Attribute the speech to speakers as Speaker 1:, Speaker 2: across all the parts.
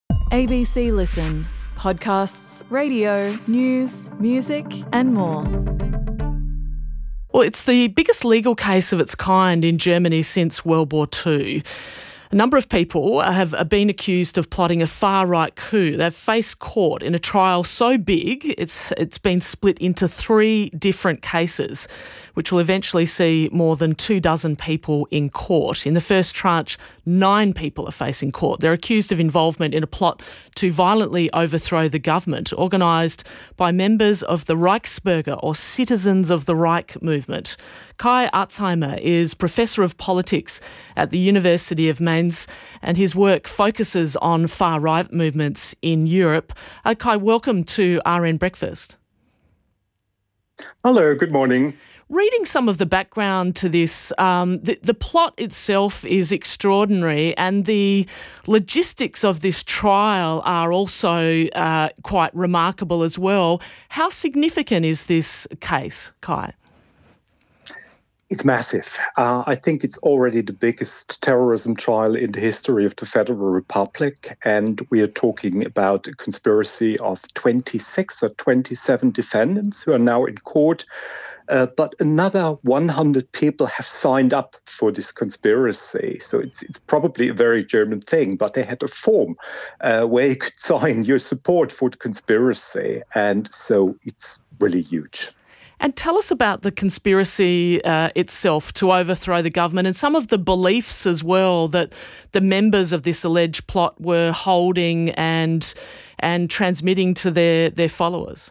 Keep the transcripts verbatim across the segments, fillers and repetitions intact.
Speaker 1: A B C Listen. Podcasts, radio, news, music and more.
Speaker 2: Well, it's the biggest legal case of its kind in Germany since World War Two. A number of people have been accused of plotting a far-right coup. They've faced court in a trial so big it's it's been split into three different cases, which will eventually see more than two dozen people in court. In the first tranche, nine people are facing court. They're accused of involvement in a plot to violently overthrow the government, organised by members of the Reichsbürger, or Citizens of the Reich movement. Kai Artzheimer is Professor of Politics at the University of Mainz, and his work focuses on far-right movements in Europe. Uh, Kai, welcome to R N Breakfast.
Speaker 3: Hello, good morning.
Speaker 2: Reading some of the background to this, um, the, the plot itself is extraordinary, and the logistics of this trial are also uh, quite remarkable as well. How significant is this case, Kai?
Speaker 3: It's massive. Uh, I think it's already the biggest terrorism trial in the history of the Federal Republic, and we are talking about a conspiracy of twenty-six or twenty-seven defendants who are now in court. Uh, but another one hundred people have signed up for this conspiracy. So it's it's probably a very German thing, but they had a form uh, where you could sign your support for the conspiracy. And so it's really huge.
Speaker 2: And tell us about the conspiracy uh, itself to overthrow the government and some of the beliefs as well that the members of this alleged plot were holding and and transmitting to their, their followers.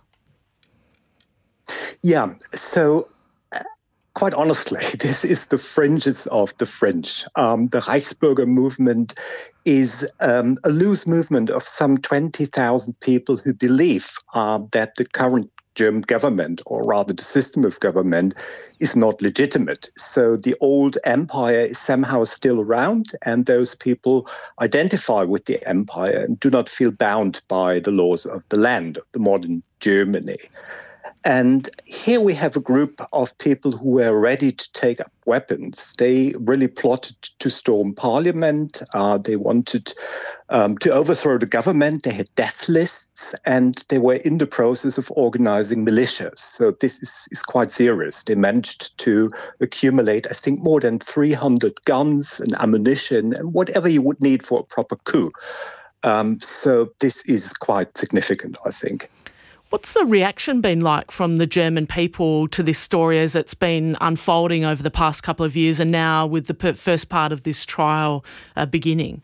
Speaker 3: Yeah, so uh, quite honestly, this is the fringes of the fringe. Um, the Reichsbürger movement is um, a loose movement of some twenty thousand people who believe uh, that the current German government, or rather the system of government, is not legitimate. So the old empire is somehow still around, and those people identify with the empire and do not feel bound by the laws of the land, of the modern Germany. And here we have a group of people who were ready to take up weapons. They really plotted to storm parliament. Uh, they wanted um, to overthrow the government. They had death lists, and they were in the process of organizing militias. So this is, is quite serious. They managed to accumulate, I think, more than three hundred guns and ammunition and whatever you would need for a proper coup. Um, so this is quite significant, I think.
Speaker 2: What's the reaction been like from the German people to this story as it's been unfolding over the past couple of years, and now with the per- first part of this trial uh, beginning?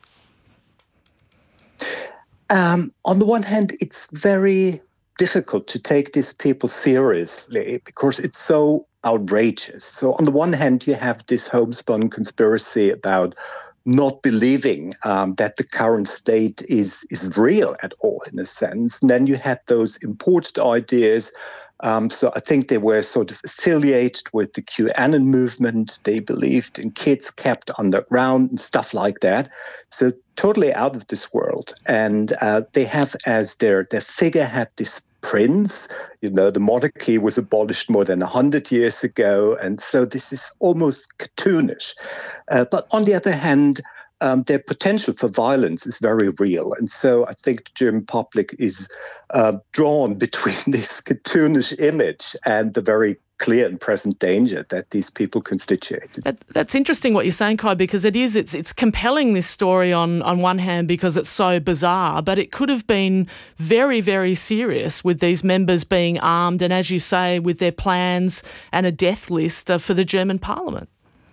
Speaker 3: Um, on the one hand, it's very difficult to take these people seriously because it's so outrageous. So on the one hand, you have this homespun conspiracy about not believing um, that the current state is is real at all, in a sense. And then you had those imported ideas. Um, so I think they were sort of affiliated with the QAnon movement. They believed in kids kept underground and stuff like that. So totally out of this world. And uh, they have as their, their figurehead this prince. You know, the monarchy was abolished more than one hundred years ago. And so this is almost cartoonish. Uh, but on the other hand, Um, their potential for violence is very real. And so I think the German public is uh, drawn between this cartoonish image and the very clear and present danger that these people constitute.
Speaker 2: That, that's interesting what you're saying, Kai, because it is, it's it's compelling, this story on, on one hand because it's so bizarre, but it could have been very, very serious with these members being armed and, as you say, with their plans and a death list uh, for the German parliament.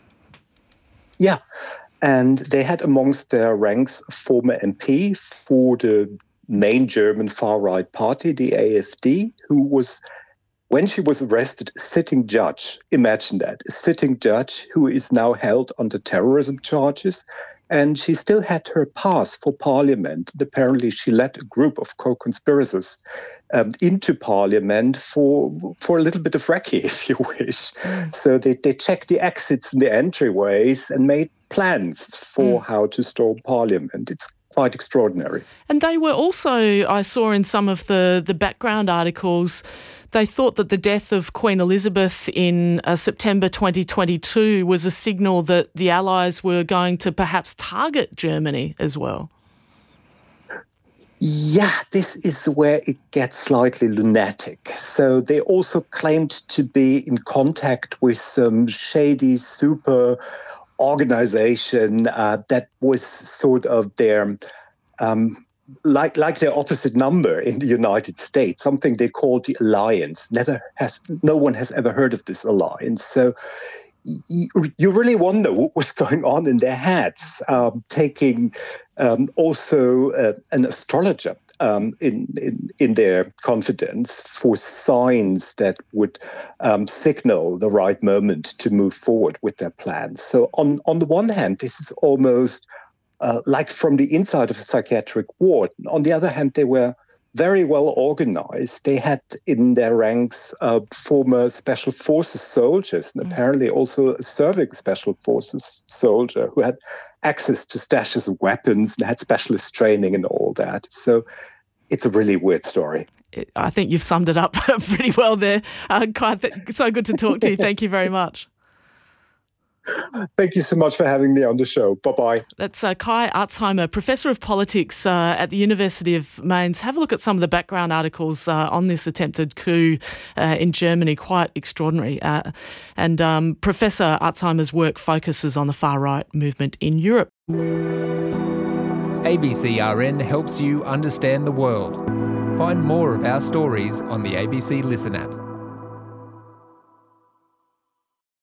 Speaker 3: Yeah. And they had amongst their ranks a former M P for the main German far-right party, the A F D, who was, when she was arrested, a sitting judge. Imagine that, a sitting judge who is now held under terrorism charges. And she still had her pass for parliament. And apparently she led a group of co-conspirators um, into parliament for for a little bit of recce, if you wish. Mm. So they, they checked the exits and the entryways and made plans for mm. how to storm parliament. It's quite extraordinary.
Speaker 2: And they were also, I saw in some of the, the background articles, they thought that the death of Queen Elizabeth in uh, September twenty twenty-two was a signal that the Allies were going to perhaps target Germany as well.
Speaker 3: Yeah, this is where it gets slightly lunatic. So they also claimed to be in contact with some shady super organization uh, that was sort of their, um, like like their opposite number in the United States, something they called the Alliance. Never has, no one has ever heard of this alliance. So you, you really wonder what was going on in their heads, um, taking um, also uh, an astrologer um, in, in in their confidence for signs that would um, signal the right moment to move forward with their plans. So on, on the one hand, this is almost uh, like from the inside of a psychiatric ward. On the other hand, they were very well organized. They had in their ranks uh, former special forces soldiers and apparently also a serving special forces soldier who had access to stashes of weapons and had specialist training and all that. So it's a really weird story.
Speaker 2: I think you've summed it up pretty well there. Uh, Kai, th- so good to talk to you. Thank you very much.
Speaker 3: Thank you so much for having me on the show. Bye-bye.
Speaker 2: That's uh, Kai Artsheimer, Professor of Politics uh, at the University of Mainz. Have a look at some of the background articles uh, on this attempted coup uh, in Germany. Quite extraordinary. Uh, and um, Professor Artsheimer's work focuses on the far-right movement in Europe.
Speaker 4: A B C R N helps you understand the world. Find more of our stories on the A B C Listen app.